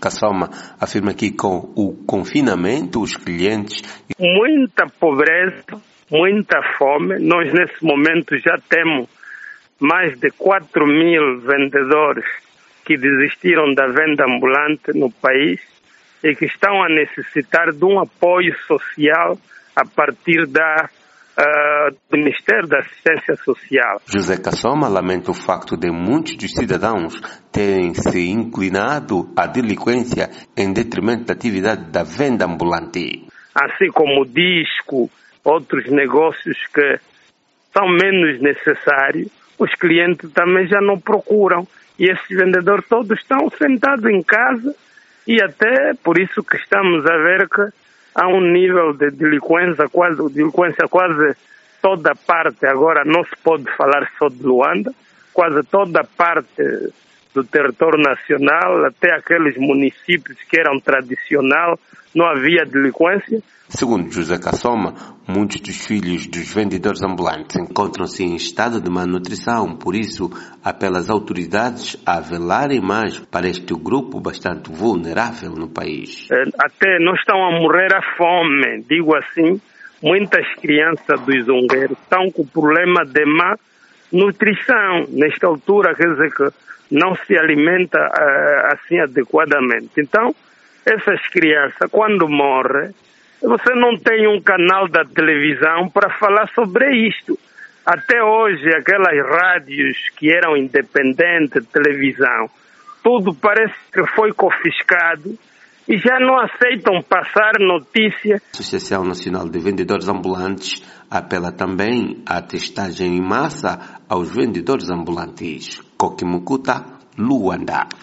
Kassoma afirma que com o confinamento, os clientes... Muita pobreza, muita fome. Nós, nesse momento, já temos mais de 4.000 vendedores que desistiram da venda ambulante no país e que estão a necessitar de um apoio social a partir do Ministério da Assistência Social. José Kassoma lamenta o facto de muitos dos cidadãos terem se inclinado à delinquência em detrimento da atividade da venda ambulante. Assim como o disco, outros negócios que são menos necessários, os clientes também já não procuram. E esses vendedores todos estão sentados em casa e até por isso que estamos a ver que há um nível de delinquência quase toda parte. Agora não se pode falar só de Luanda, quase toda parte do território nacional, até aqueles municípios que eram tradicional, não havia delinquência. Segundo José Kassoma, muitos dos filhos dos vendedores ambulantes encontram-se em estado de malnutrição, por isso apela às autoridades a velarem mais para este grupo bastante vulnerável no país. Até não estão a morrer à fome, digo assim, muitas crianças dos zongueiros estão com problema de má nutrição, nesta altura, quer dizer que não se alimenta assim adequadamente. Então, essas crianças, quando morrem, você não tem um canal da televisão para falar sobre isto. Até hoje, aquelas rádios que eram independentes, televisão, tudo parece que foi confiscado e já não aceitam passar notícia. A Associação Nacional de Vendedores Ambulantes apela também à testagem em massa aos vendedores ambulantes. Kokimukuta, Luanda.